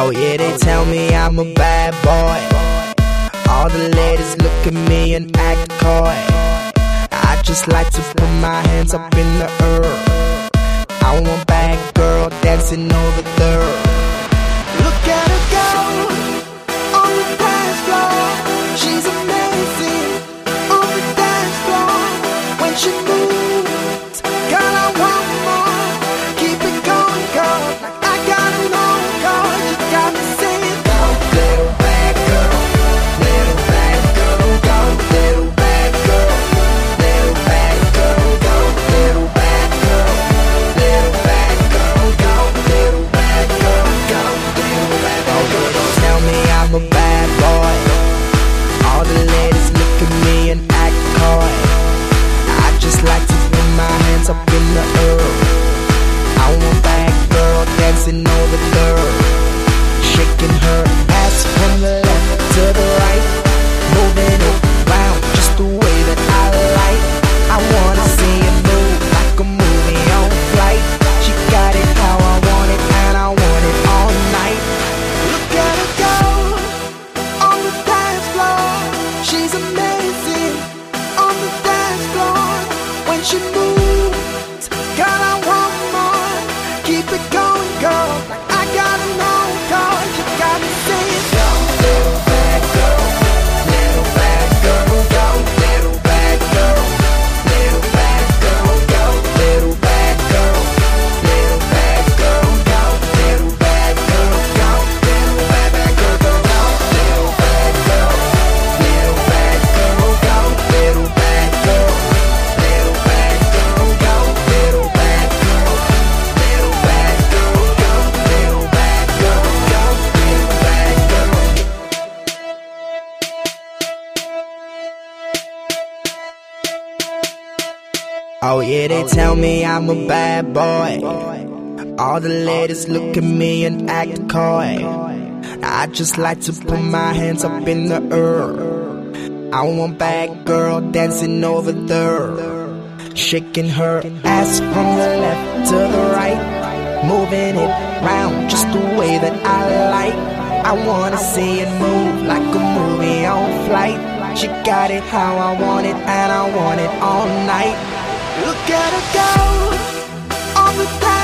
Oh yeah, they tell me I'm a bad boy. All the ladies look at me and act coy. I just like to put my hands up in the air. I want bad girl dancing over there. Look at her go on the dance floor. She's amazing on the dance floor. When she moves, girl, I want more. Keep it going, girl, like I gotta know, girl. You got me saying, go, little bad girl, little bad girl, go, little bad girl, little bad girl, go, little bad girl, little bad girl, go, little bad girl, go, little bad girl. Oh, don't tell me I'm a bad boy. All the ladies look at me and act coy. I just like to put my hands up in the air. I want bad girl dancing over there, shaking her ass from the left to the right, moving it round just the way that I like. I wanna see it move like a movie on flight. She got it how I want it, and I want it all night. Look at her go on the dance floor. She's amazing on the dance floor. When she moves, girl, I want more. Keep it going, girl, like I gotta know, girl. You got me saying, go, little bad girl, little bad girl, go, little bad girl, little bad girl, go, little bad girl, little bad girl, go, little bad girl, go, little bad girl, go, little bad girl, little bad girl, go, little bad girl, little bad girl, go, little bad girl, little bad girl, go, little bad girl, go, little bad girl. Oh yeah, they tell me I'm a bad boy. All the ladies look at me and act coy. I just like to put my hands up in the air. I want bad girl dancing over there, shaking her ass from the left to the right, moving it round just the way that I like. I wanna see it move like a movie on flight. She got it how I want it, and I want it all night. Look at her go on the dance